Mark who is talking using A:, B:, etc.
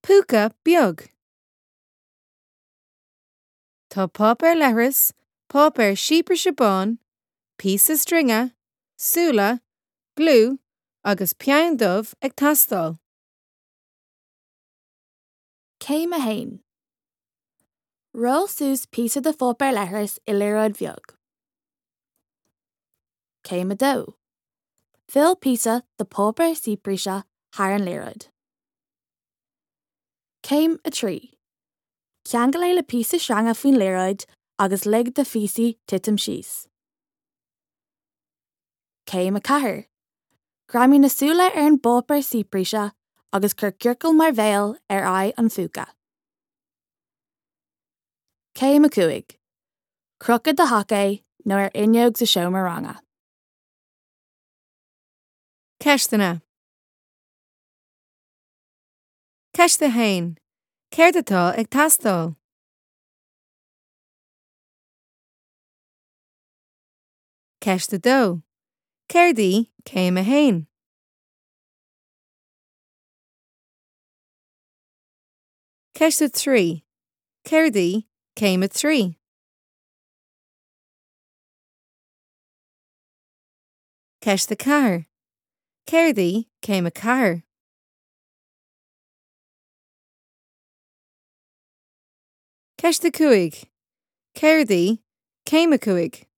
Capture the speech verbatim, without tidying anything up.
A: Puca beag. Tá pop ar leithreas, pop ar síopar sibáin, píosa stringa, súla, glú agus peann dubh ag tastáil.
B: Céim a hain. Roll sús písa de fóp ar leithreas i léróid bheag. Céim a dó. Fill písa de pop ar sípríse thar an léróid. Céim a trí. Ceangal é le písa sreanga faoin léróid agus lig de físaí titim síos. Céim a cathair. Gramí na súla ar an bóp ar sípríse agus cur ciorcail mar bhéal ar aghaidh an phúca. Céim a cúig. Crochad de haca nó ar inneog sa seomar ranga.
A: Ceistena. Ceist a hain. Céir atá ag tastáil. Ceist a dó. Céirdaí céim a hain. Ceist a trí. Céirdaí céim a trí. Ceist a cathair. Céirdaí céim a cathair. Ceist a cúig. Céirdaí céim a cúig.